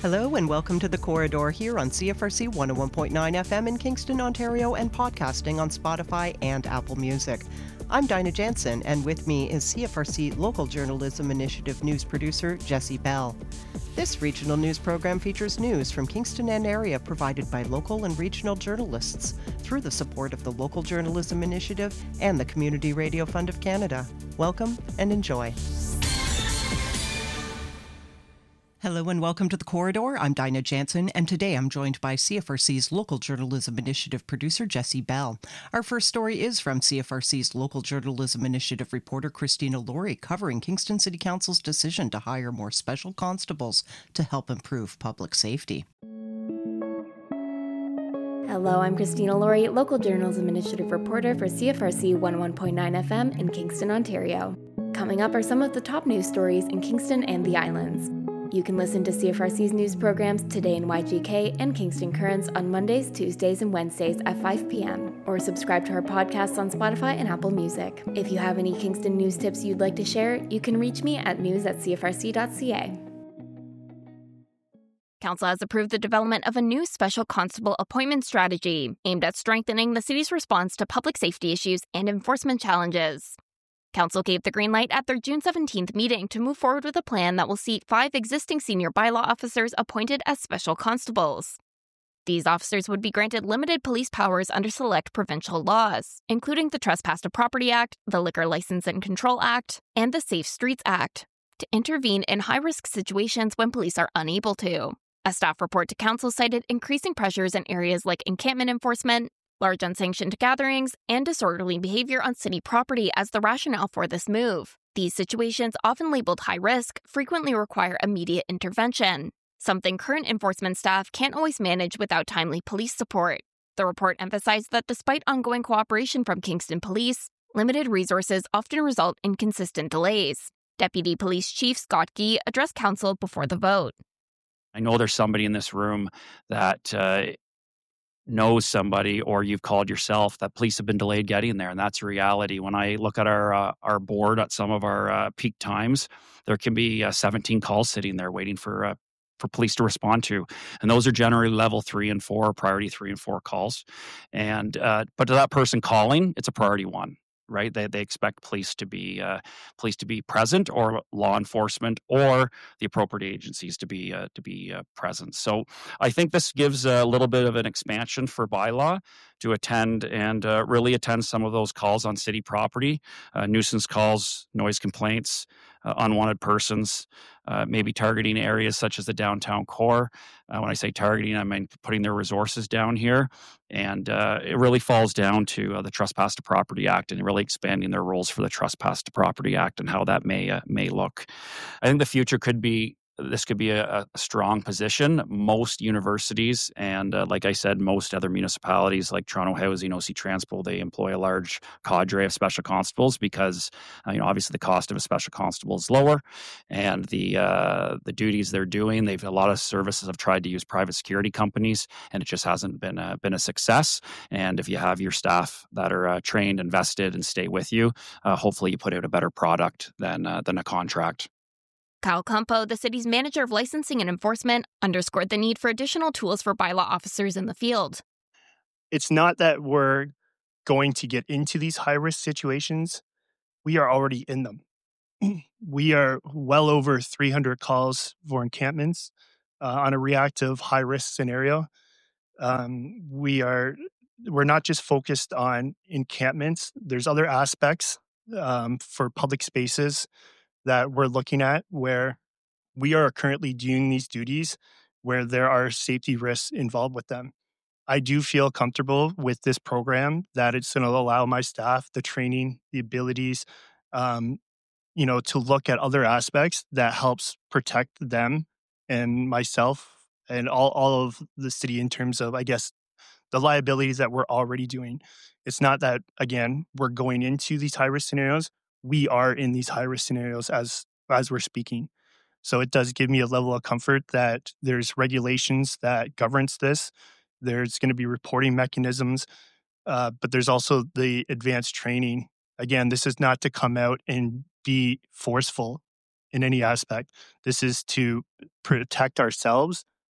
Hello and welcome to The Corridor here on CFRC 101.9 FM in Kingston, Ontario, and podcasting on Spotify and Apple Music. I'm Dinah Jansen, and with me is CFRC Local Journalism Initiative news producer Jessie Bell. This regional news program features news from Kingston and area provided by local and regional journalists through the support of the Local Journalism Initiative and the Community Radio Fund of Canada. Welcome and enjoy. Hello and welcome to The Corridor. I'm Dinah Jansen, and today I'm joined by CFRC's Local Journalism Initiative producer, Jessie Bell. Our first story is from CFRC's Local Journalism Initiative reporter, Christina Laurie, covering Kingston City Council's decision to hire more special constables to help improve public safety. Hello, I'm Christina Laurie, Local Journalism Initiative reporter for CFRC 101.9 FM in Kingston, Ontario. Coming up are some of the top news stories in Kingston and the Islands. You can listen to CFRC's news programs Today in YGK and Kingston Currents on Mondays, Tuesdays, and Wednesdays at 5 p.m. or subscribe to our podcasts on Spotify and Apple Music. If you have any Kingston news tips you'd like to share, you can reach me at news@cfrc.ca. Council has approved the development of a new special constable appointment strategy aimed at strengthening the city's response to public safety issues and enforcement challenges. Council gave the green light at their June 17th meeting to move forward with a plan that will see 5 existing senior bylaw officers appointed as special constables. These officers would be granted limited police powers under select provincial laws, including the Trespass to Property Act, the Liquor License and Control Act, and the Safe Streets Act, to intervene in high-risk situations when police are unable to. A staff report to Council cited increasing pressures in areas like encampment enforcement, large unsanctioned gatherings, and disorderly behavior on city property as the rationale for this move. These situations, often labeled high risk, frequently require immediate intervention, something current enforcement staff can't always manage without timely police support. The report emphasized that despite ongoing cooperation from Kingston Police, limited resources often result in consistent delays. Deputy Police Chief Scott Gee addressed Council before the vote. I know there's somebody in this room that knows somebody, or you've called yourself, that police have been delayed getting there, and that's a reality. When I look at our board at some of our peak times, there can be 17 calls sitting there waiting for police to respond to, and those are generally level 3 and 4, priority 3 and 4 calls. And but to that person calling, it's a priority 1. Right? They expect police to be present, or law enforcement, or the appropriate agencies to be present. So I think this gives a little bit of an expansion for bylaw to attend and really attend some of those calls on city property, nuisance calls, noise complaints, unwanted persons, maybe targeting areas such as the downtown core. When I say targeting, I mean putting their resources down here. And it really falls down to the Trespass to Property Act, and really expanding their roles for the Trespass to Property Act and how that may look. I think the future could be a strong position. Most universities and, like I said, most other municipalities like Toronto Housing, OC Transpo, they employ a large cadre of special constables because, obviously the cost of a special constable is lower, and the duties they're doing. A lot of services have tried to use private security companies, and it just hasn't been a success. And if you have your staff that are trained, invested, and stay with you, hopefully you put out a better product than a contract. Kyle Campo, the city's manager of licensing and enforcement, underscored the need for additional tools for bylaw officers in the field. It's not that we're going to get into these high-risk situations. We are already in them. We are well over 300 calls for encampments on a reactive high-risk scenario. We're not just focused on encampments. There's other aspects for public spaces that we're looking at where we are currently doing these duties where there are safety risks involved with them. I do feel comfortable with this program that it's going to allow my staff the training, the abilities, to look at other aspects that helps protect them and myself and all of the city in terms of, I guess, the liabilities that we're already doing. It's not that, again, we're going into these high-risk scenarios. We are in these high-risk scenarios as we're speaking. So it does give me a level of comfort that there's regulations that governs this. There's going to be reporting mechanisms, but there's also the advanced training. Again, this is not to come out and be forceful in any aspect. This is to protect ourselves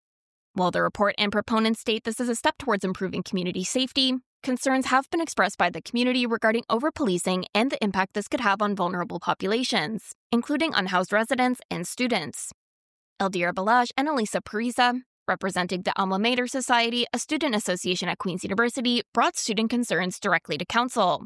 While the report and proponents state this is a step towards improving community safety, concerns have been expressed by the community regarding over-policing and the impact this could have on vulnerable populations, including unhoused residents and students. Eldira Balaj and Elisa Pariza, representing the Alma Mater Society, a student association at Queen's University, brought student concerns directly to council.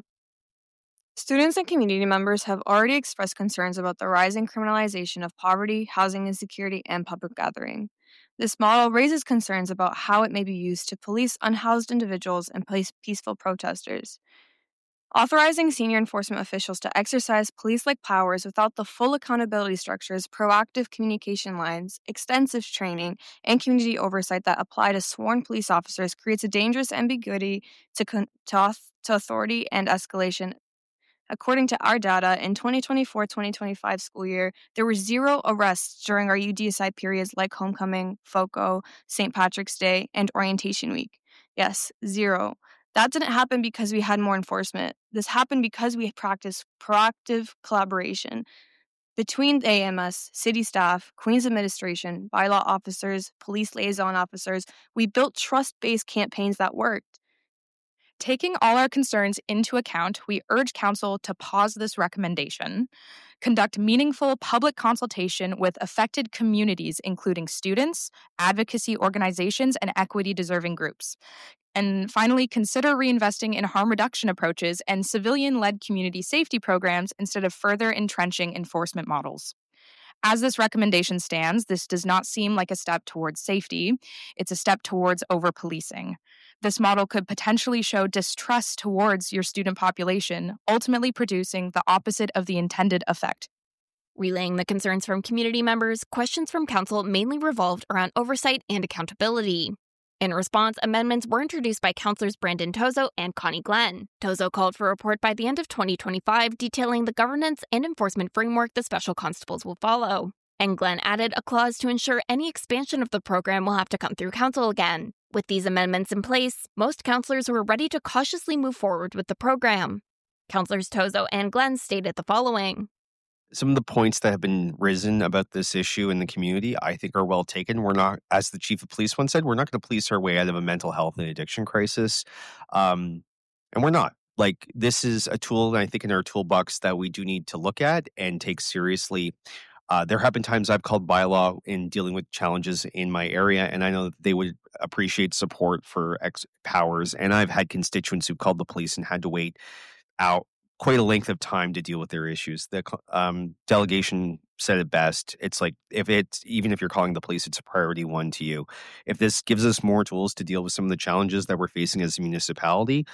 Students and community members have already expressed concerns about the rising criminalization of poverty, housing insecurity, and public gathering. This model raises concerns about how it may be used to police unhoused individuals and peaceful protesters. Authorizing senior enforcement officials to exercise police-like powers without the full accountability structures, proactive communication lines, extensive training, and community oversight that apply to sworn police officers creates a dangerous ambiguity to authority and escalation. According to our data, in 2024-2025 school year, there were 0 arrests during our UDSI periods like homecoming, FOCO, St. Patrick's Day, and orientation week. Yes, 0. That didn't happen because we had more enforcement. This happened because we practiced proactive collaboration between the AMS, city staff, Queen's administration, bylaw officers, police liaison officers. We built trust-based campaigns that worked. Taking all our concerns into account, we urge Council to pause this recommendation, conduct meaningful public consultation with affected communities, including students, advocacy organizations, and equity-deserving groups, and finally, consider reinvesting in harm reduction approaches and civilian-led community safety programs instead of further entrenching enforcement models. As this recommendation stands, this does not seem like a step towards safety. It's a step towards over-policing. This model could potentially show distrust towards your student population, ultimately producing the opposite of the intended effect. Relaying the concerns from community members, questions from council mainly revolved around oversight and accountability. In response, amendments were introduced by Councillors Brandon Tozo and Connie Glenn. Tozo called for a report by the end of 2025 detailing the governance and enforcement framework the special constables will follow. And Glenn added a clause to ensure any expansion of the program will have to come through council again. With these amendments in place, most councillors were ready to cautiously move forward with the program. Councillors Tozo and Glenn stated the following. Some of the points that have been risen about this issue in the community, I think, are well taken. We're not, as the chief of police once said, we're not going to police our way out of a mental health and addiction crisis. And we're not. Like, this is a tool, I think, in our toolbox that we do need to look at and take seriously. There have been times I've called bylaw in dealing with challenges in my area, and I know that they would appreciate support for powers. And I've had constituents who called the police and had to wait out quite a length of time to deal with their issues. The delegation said it best. It's like, even if you're calling the police, it's a priority one to you. If this gives us more tools to deal with some of the challenges that we're facing as a municipality,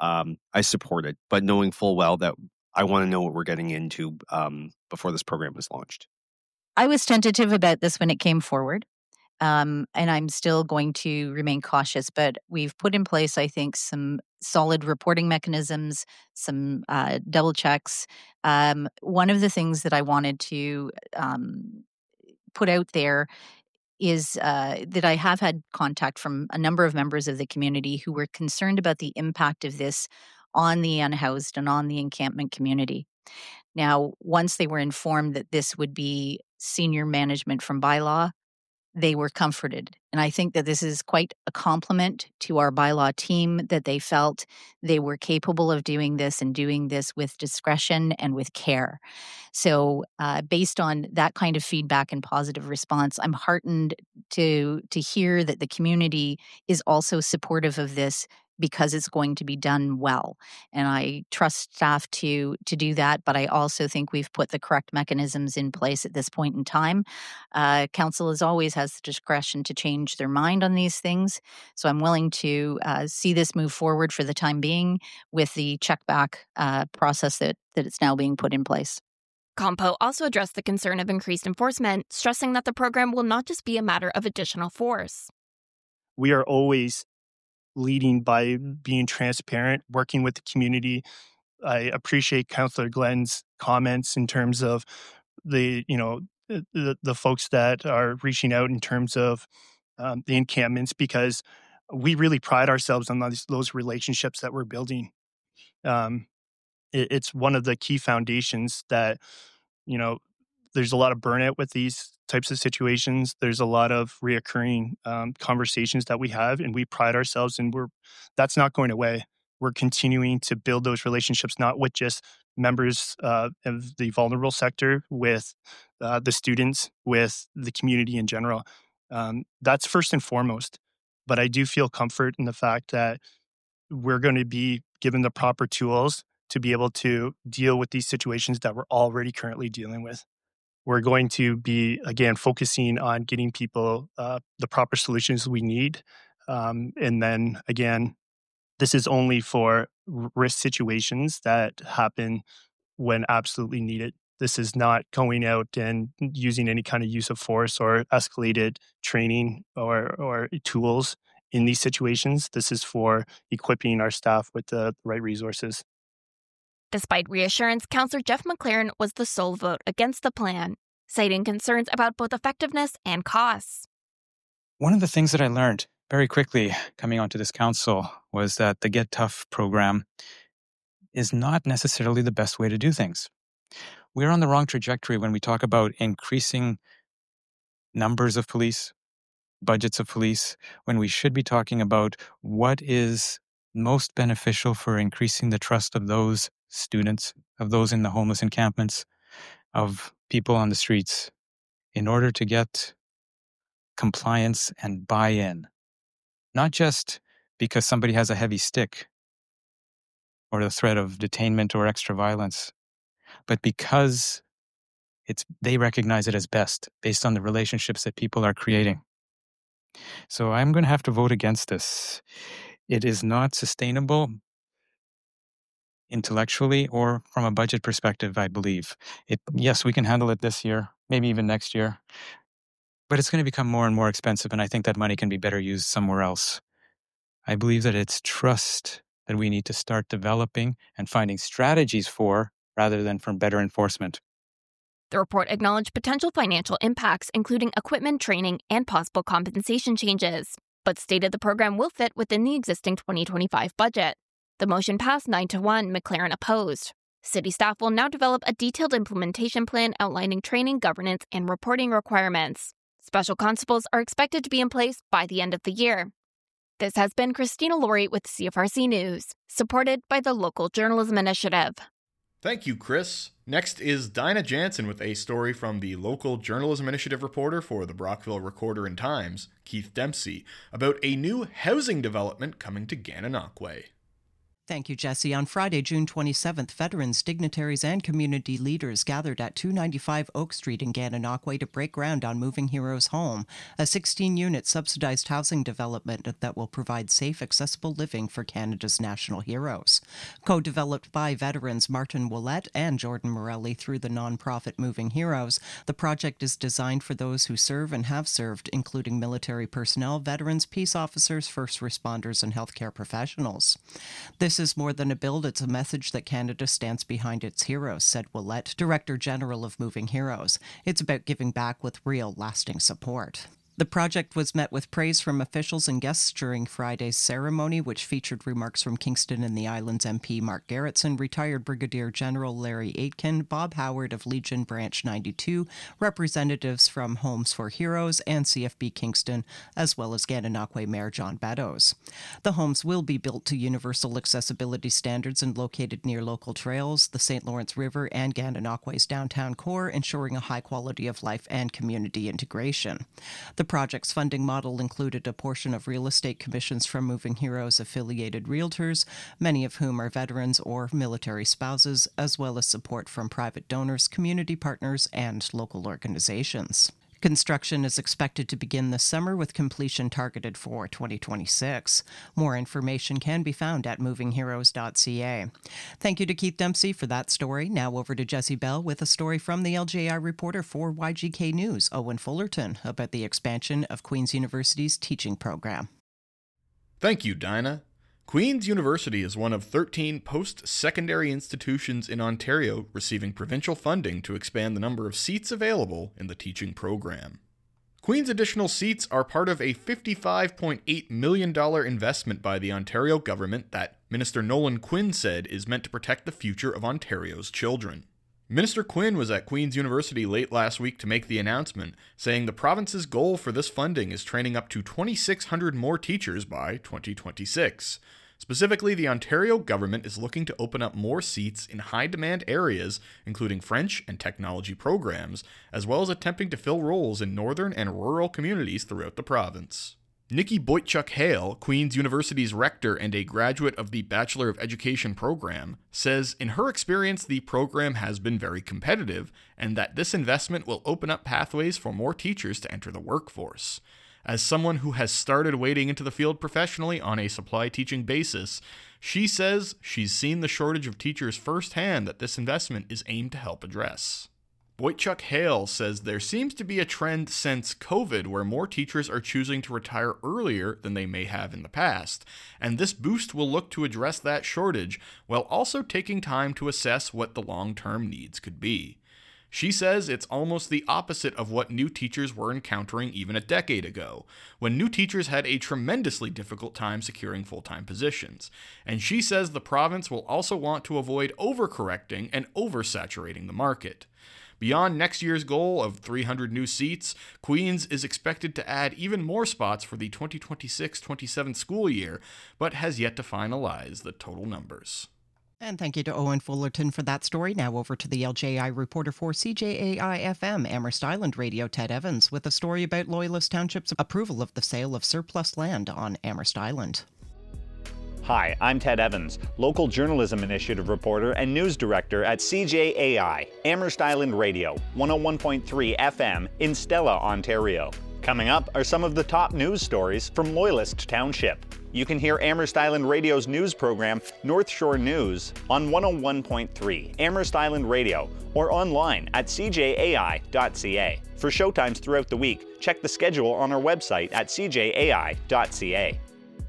I support it. But knowing full well that I want to know what we're getting into before this program is launched. I was tentative about this when it came forward. And I'm still going to remain cautious, but we've put in place, I think, some solid reporting mechanisms, some double checks. One of the things that I wanted to put out there is that I have had contact from a number of members of the community who were concerned about the impact of this on the unhoused and on the encampment community. Now, once they were informed that this would be senior management from bylaw, they were comforted. And I think that this is quite a compliment to our bylaw team, that they felt they were capable of doing this and doing this with discretion and with care. So based on that kind of feedback and positive response, I'm heartened to hear that the community is also supportive of this because it's going to be done well. And I trust staff to do that, but I also think we've put the correct mechanisms in place at this point in time. Council, as always, has the discretion to change their mind on these things. So I'm willing to see this move forward for the time being with the check back process that it's now being put in place. Compo also addressed the concern of increased enforcement, stressing that the program will not just be a matter of additional force. We are always leading by being transparent, working with the community. I appreciate Councillor Glenn's comments in terms of the folks that are reaching out in terms of the encampments, because we really pride ourselves on those relationships that we're building. It's one of the key foundations that, there's a lot of burnout with these types of situations. There's a lot of reoccurring conversations that we have, and we pride ourselves, and that's not going away. We're continuing to build those relationships, not with just members of the vulnerable sector, with the students, with the community in general. That's first and foremost. But I do feel comfort in the fact that we're going to be given the proper tools to be able to deal with these situations that we're already currently dealing with. We're going to be, again, focusing on getting people the proper solutions we need. And then, again, this is only for risk situations that happen when absolutely needed. This is not going out and using any kind of use of force or escalated training or tools in these situations. This is for equipping our staff with the right resources. Despite reassurance, Councillor Jeff McLaren was the sole vote against the plan, citing concerns about both effectiveness and costs. One of the things that I learned very quickly coming onto this council was that the Get Tough program is not necessarily the best way to do things. We're on the wrong trajectory when we talk about increasing numbers of police, budgets of police, when we should be talking about what is most beneficial for increasing the trust of those students, of those in the homeless encampments, of people on the streets, in order to get compliance and buy-in. Not just because somebody has a heavy stick or the threat of detainment or extra violence, but because they recognize it as best based on the relationships that people are creating. So I'm going to have to vote against this. It is not sustainable intellectually or from a budget perspective, I believe. Yes, we can handle it this year, maybe even next year, but it's going to become more and more expensive, and I think that money can be better used somewhere else. I believe that it's trust that we need to start developing and finding strategies for, rather than from better enforcement. The report acknowledged potential financial impacts, including equipment training and possible compensation changes, but stated the program will fit within the existing 2025 budget. The motion passed 9-1, McLaren opposed. City staff will now develop a detailed implementation plan outlining training, governance, and reporting requirements. Special constables are expected to be in place by the end of the year. This has been Christina Laurie with CFRC News, supported by the Local Journalism Initiative. Thank you, Chris. Next is Dinah Jansen with a story from the Local Journalism Initiative reporter for the Brockville Recorder and Times, Keith Dempsey, about a new housing development coming to Gananoque. Thank you, Jesse. On Friday, June 27th, veterans, dignitaries, and community leaders gathered at 295 Oak Street in Gananoque to break ground on Moving Heroes Home, a 16-unit subsidized housing development that will provide safe, accessible living for Canada's national heroes. Co-developed by veterans Martin Willett and Jordan Morelli through the nonprofit Moving Heroes, the project is designed for those who serve and have served, including military personnel, veterans, peace officers, first responders, and healthcare professionals. This is more than a build, it's a message that Canada stands behind its heroes, said Willett, Director General of Moving Heroes. It's about giving back with real, lasting support. The project was met with praise from officials and guests during Friday's ceremony, which featured remarks from Kingston and the Islands MP Mark Garrettson, retired Brigadier General Larry Aitken, Bob Howard of Legion Branch 92, representatives from Homes for Heroes and CFB Kingston, as well as Gananoque Mayor John Beddoes. The homes will be built to universal accessibility standards and located near local trails, the St. Lawrence River, and Gananoque's downtown core, ensuring a high quality of life and community integration. The project's funding model included a portion of real estate commissions from Moving Heroes affiliated realtors, many of whom are veterans or military spouses, as well as support from private donors, community partners, and local organizations. Construction is expected to begin this summer with completion targeted for 2026. More information can be found at movingheroes.ca. Thank you to Keith Dempsey for that story. Now over to Jesse Bell with a story from the LJI reporter for YGK News, Owen Fullerton, about the expansion of Queen's University's teaching program. Thank you, Dinah. Queen's University is one of 13 post-secondary institutions in Ontario receiving provincial funding to expand the number of seats available in the teaching program. Queen's additional seats are part of a $55.8 million investment by the Ontario government that Minister Nolan Quinn said is meant to protect the future of Ontario's children. Minister Quinn was at Queen's University late last week to make the announcement, saying the province's goal for this funding is training up to 2,600 more teachers by 2026. Specifically, the Ontario government is looking to open up more seats in high-demand areas, including French and technology programs, as well as attempting to fill roles in northern and rural communities throughout the province. Nikki Boychuk-Hale, Queen's University's rector and a graduate of the Bachelor of Education program, says in her experience the program has been very competitive and that this investment will open up pathways for more teachers to enter the workforce. As someone who has started wading into the field professionally on a supply teaching basis, she says she's seen the shortage of teachers firsthand that this investment is aimed to help address. Boychuk-Hale says there seems to be a trend since COVID where more teachers are choosing to retire earlier than they may have in the past, and this boost will look to address that shortage while also taking time to assess what the long-term needs could be. She says it's almost the opposite of what new teachers were encountering even a decade ago, when new teachers had a tremendously difficult time securing full-time positions. And she says the province will also want to avoid overcorrecting and oversaturating the market. Beyond next year's goal of 300 new seats, Queen's is expected to add even more spots for the 2026-27 school year, but has yet to finalize the total numbers. And thank you to Owen Fullerton for that story. Now over to the LJI reporter for CJAI-FM, Amherst Island Radio, Ted Evans, with a story about Loyalist Township's approval of the sale of surplus land on Amherst Island. Hi, I'm Ted Evans, Local Journalism Initiative reporter and news director at CJAI, Amherst Island Radio, 101.3 FM in Stella, Ontario. Coming up are some of the top news stories from Loyalist Township. You can hear Amherst Island Radio's news program, North Shore News, on 101.3 Amherst Island Radio or online at cjai.ca. For showtimes throughout the week, check the schedule on our website at cjai.ca.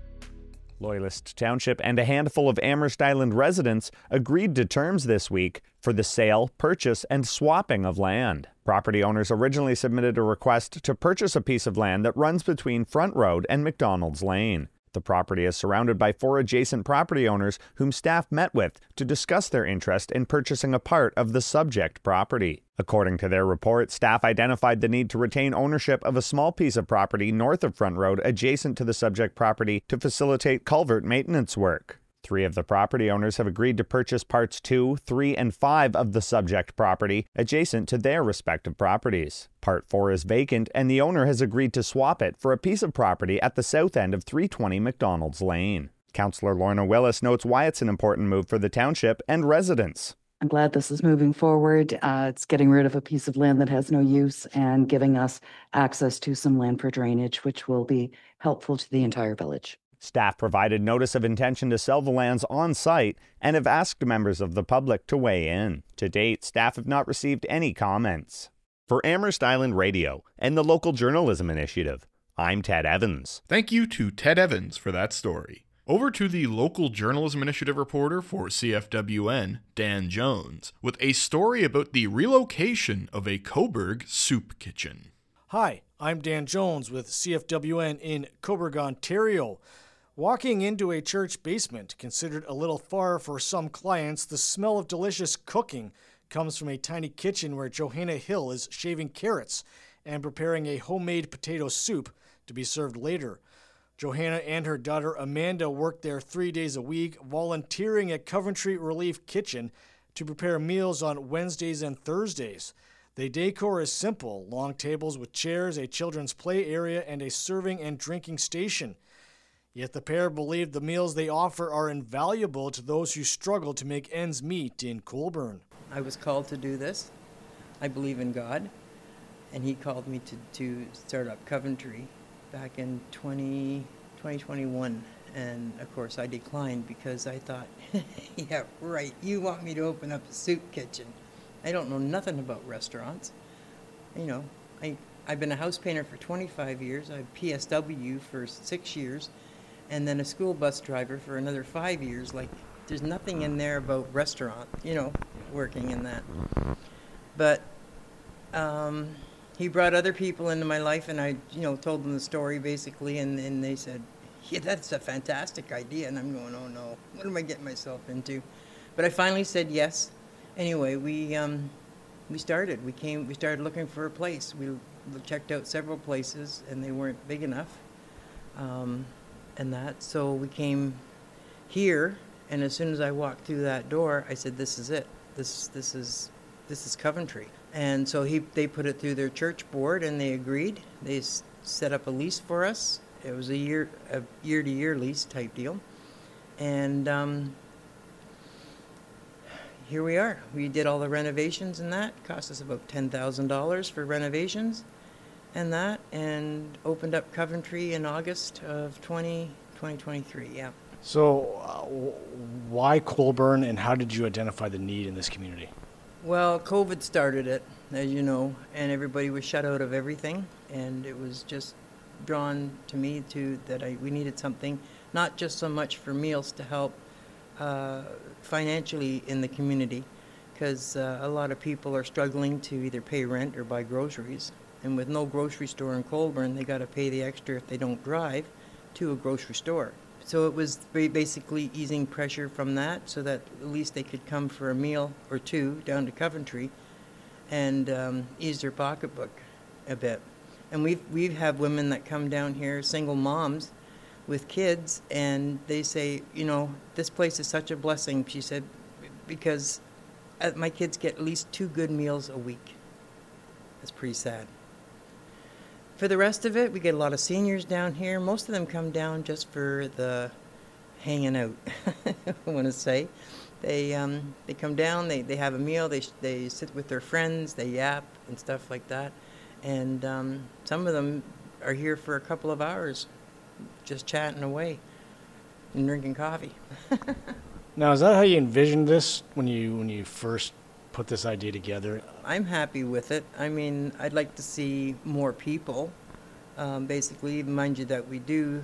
Loyalist Township and a handful of Amherst Island residents agreed to terms this week for the sale, purchase, and swapping of land. Property owners originally submitted a request to purchase a piece of land that runs between Front Road and McDonald's Lane. The property is surrounded by 4 adjacent property owners whom staff met with to discuss their interest in purchasing a part of the subject property. According to their report, staff identified the need to retain ownership of a small piece of property north of Front Road adjacent to the subject property to facilitate culvert maintenance work. 3 of the property owners have agreed to purchase parts 2, 3, and 5 of the subject property adjacent to their respective properties. Part 4 is vacant, and the owner has agreed to swap it for a piece of property at the south end of 320 McDonald's Lane. Councillor Lorna Willis notes why it's an important move for the township and residents. I'm glad this is moving forward. It's getting rid of a piece of land that has no use and giving us access to some land for drainage, which will be helpful to the entire village. Staff provided notice of intention to sell the lands on site and have asked members of the public to weigh in. To date, staff have not received any comments. For Amherst Island Radio and the Local Journalism Initiative, I'm Ted Evans. Thank you to Ted Evans for that story. Over to the Local Journalism Initiative reporter for CFWN, Dan Jones, with a story about the relocation of a Cobourg soup kitchen. Hi, I'm Dan Jones with CFWN in Cobourg, Ontario. Walking into a church basement, considered a little far for some clients, the smell of delicious cooking comes from a tiny kitchen where Johanna Hill is shaving carrots and preparing a homemade potato soup to be served later. Johanna and her daughter Amanda work there 3 days a week, volunteering at Coventry Relief Kitchen to prepare meals on Wednesdays and Thursdays. The decor is simple: long tables with chairs, a children's play area, and a serving and drinking station. Yet the pair believe the meals they offer are invaluable to those who struggle to make ends meet in Colborne. I was called to do this. I believe in God, and He called me to start up Coventry back in 2021. And of course I declined because I thought, yeah, right, you want me to open up a soup kitchen. I don't know nothing about restaurants. You know, I've been a house painter for 25 years. I've PSW for 6 years, and then a school bus driver for another 5 years. Like, there's nothing in there about restaurant, you know, working in that. But He brought other people into my life, and I, told them the story basically, and they said, yeah, that's a fantastic idea. And I'm going, oh no, what am I getting myself into? But I finally said yes. anyway, we started. We started looking for a place. We checked out several places, and they weren't big enough. So we came here, and as soon as I walked through that door, I said, "This is it. This is Coventry." And so they put it through their church board, and they agreed. They set up a lease for us. It was a year-to-year lease type deal, and here we are. We did all the renovations, and that cost us about $10,000 for renovations, and opened up Coventry in August of 2023. Yeah. So, why Colborne, and how did you identify the need in this community? Well, COVID started it, as you know, and everybody was shut out of everything, and it was just drawn to me we needed something, not just so much for meals to help financially in the community, because a lot of people are struggling to either pay rent or buy groceries, and with no grocery store in Colborne, they got to pay the extra if they don't drive to a grocery store. So it was basically easing pressure from that, so that at least they could come for a meal or two down to Coventry and ease their pocketbook a bit. And we've had women that come down here, single moms with kids, and they say, this place is such a blessing, she said, because my kids get at least 2 good meals a week. That's pretty sad. For the rest of it, we get a lot of seniors down here. Most of them come down just for the hanging out, I want to say. They come down, they have a meal, they sit with their friends, they yap and stuff like that. And some of them are here for a couple of hours, just chatting away and drinking coffee. Now, is that how you envisioned this when you first put this idea together? I'm happy with it. I mean, I'd like to see more people. Basically, mind you that we do.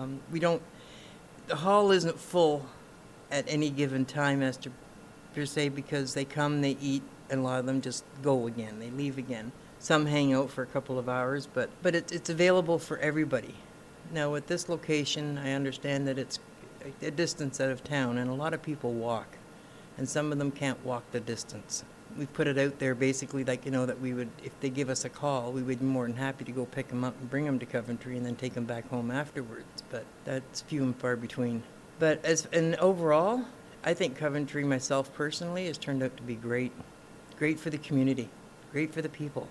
The hall isn't full at any given time as to per se, because they come, they eat, and a lot of them just go again. They leave again. Some hang out for a couple of hours, but it's available for everybody. Now, at this location, I understand that it's a distance out of town, and a lot of people walk, and some of them can't walk the distance. We put it out there basically that we would, if they give us a call, we would be more than happy to go pick them up and bring them to Coventry and then take them back home afterwards, but that's few and far between. But overall, I think Coventry, myself personally, has turned out to be great for the community, great for the people,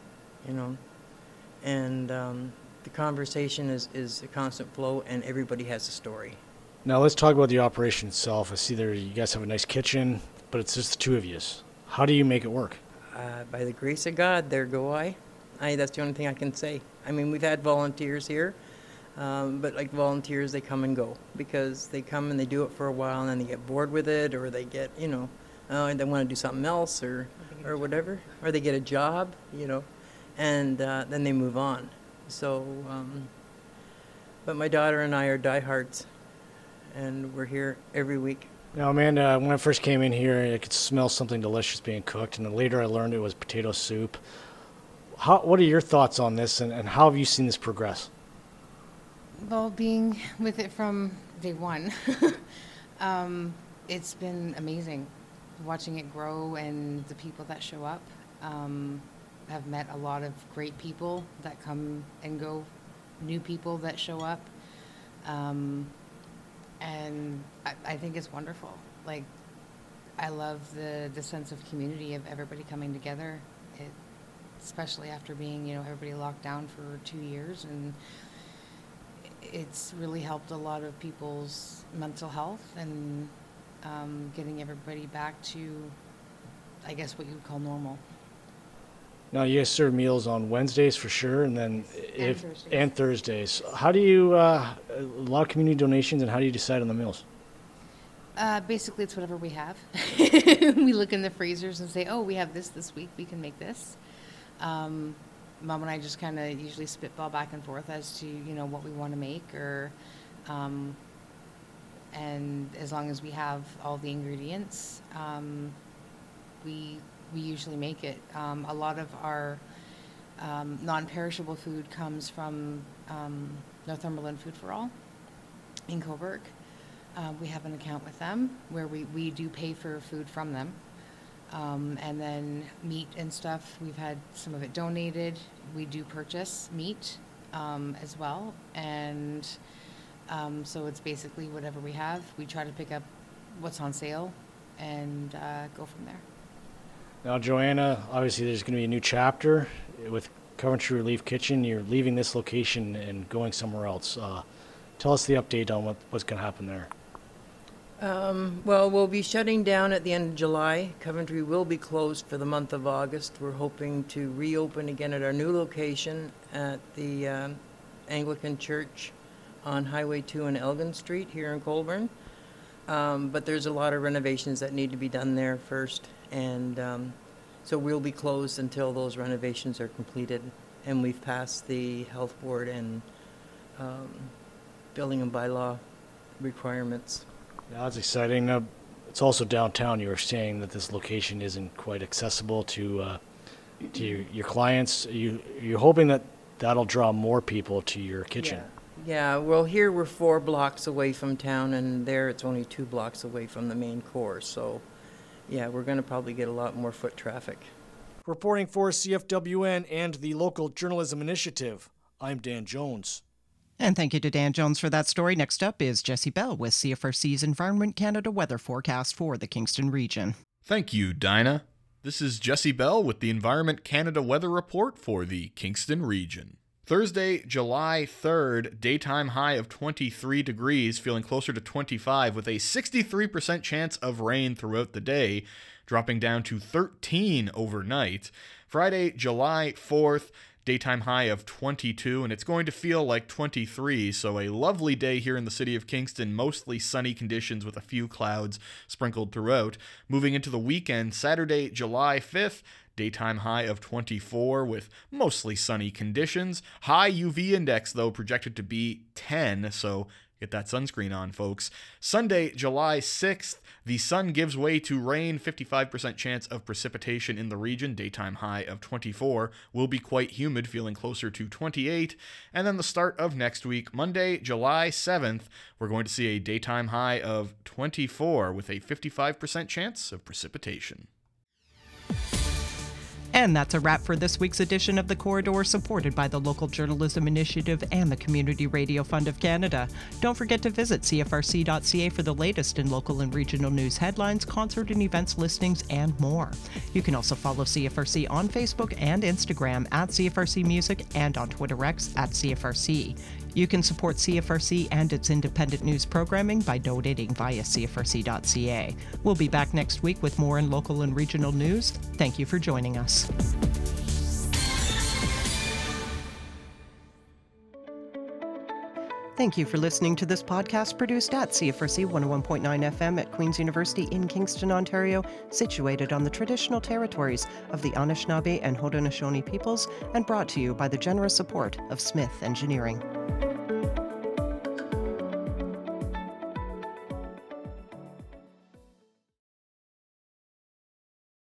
and the conversation is a constant flow, and everybody has a story. Now let's talk about the operation itself. I see there you guys have a nice kitchen, but it's just the two of you. How do you make it work? By the grace of God, there go I. That's the only thing I can say. I mean, we've had volunteers here, but like volunteers, they come and go because they come and they do it for a while, and then they get bored with it, or they get, they want to do something else, or whatever, or they get a job, and then they move on. So, but my daughter and I are diehards, and we're here every week. Now, Amanda, when I first came in here, I could smell something delicious being cooked, and then later I learned it was potato soup. What are your thoughts on this, and how have you seen this progress? Well, being with it from day one, it's been amazing watching it grow, and the people that show up. Have met a lot of great people that come and go, new people that show up. And I think it's wonderful. Like, I love the sense of community of everybody coming together, especially after being, everybody locked down for 2 years. And it's really helped a lot of people's mental health and getting everybody back to, I guess, what you would call normal. Now, you guys serve meals on Wednesdays for sure, and then and Thursdays. How do you, a lot of community donations, and how do you decide on the meals? Basically, it's whatever we have. We look in the freezers and say, oh, we have this week, we can make this. Mom and I just kind of usually spitball back and forth as to, what we want to make, or, and as long as we have all the ingredients, we usually make it. A lot of our non-perishable food comes from Northumberland Food for All in Cobourg. We have an account with them where we do pay for food from them. And then meat and stuff, we've had some of it donated. We do purchase meat as well. And so it's basically whatever we have. We try to pick up what's on sale and go from there. Now, Joanna, obviously there's going to be a new chapter with Coventry Relief Kitchen. You're leaving this location and going somewhere else. Tell us the update on what's going to happen there. Well, we'll be shutting down at the end of July. Coventry will be closed for the month of August. We're hoping to reopen again at our new location at the Anglican Church on Highway 2 and Elgin Street here in Colborne. But there's a lot of renovations that need to be done there first. And so we'll be closed until those renovations are completed. And we've passed the health board and building and bylaw requirements. Yeah, that's exciting. It's also downtown. You were saying that this location isn't quite accessible to your clients. You're hoping that that'll draw more people to your kitchen. Yeah, well, here we're 4 blocks away from town, and there it's only 2 blocks away from the main core. So, yeah, we're going to probably get a lot more foot traffic. Reporting for CFWN and the Local Journalism Initiative, I'm Dan Jones. And thank you to Dan Jones for that story. Next up is Jesse Bell with CFRC's Environment Canada weather forecast for the Kingston region. Thank you, Dinah. This is Jesse Bell with the Environment Canada weather report for the Kingston region. Thursday, July 3rd, daytime high of 23 degrees, feeling closer to 25 with a 63% chance of rain throughout the day, dropping down to 13 overnight. Friday, July 4th, daytime high of 22, and it's going to feel like 23, so a lovely day here in the city of Kingston, mostly sunny conditions with a few clouds sprinkled throughout. Moving into the weekend, Saturday, July 5th, daytime high of 24 with mostly sunny conditions. High UV index, though, projected to be 10, so get that sunscreen on, folks. Sunday, July 6th, the sun gives way to rain, 55% chance of precipitation in the region, daytime high of 24, will be quite humid, feeling closer to 28. And then the start of next week, Monday, July 7th, we're going to see a daytime high of 24 with a 55% chance of precipitation. And that's a wrap for this week's edition of The Corridor, supported by the Local Journalism Initiative and the Community Radio Fund of Canada. Don't forget to visit cfrc.ca for the latest in local and regional news headlines, concert and events listings, and more. You can also follow CFRC on Facebook and Instagram at CFRC Music and on Twitter X at CFRC. You can support CFRC and its independent news programming by donating via cfrc.ca. We'll be back next week with more in local and regional news. Thank you for joining us. Thank you for listening to this podcast produced at CFRC 101.9 FM at Queen's University in Kingston, Ontario, situated on the traditional territories of the Anishinaabe and Haudenosaunee peoples, and brought to you by the generous support of Smith Engineering.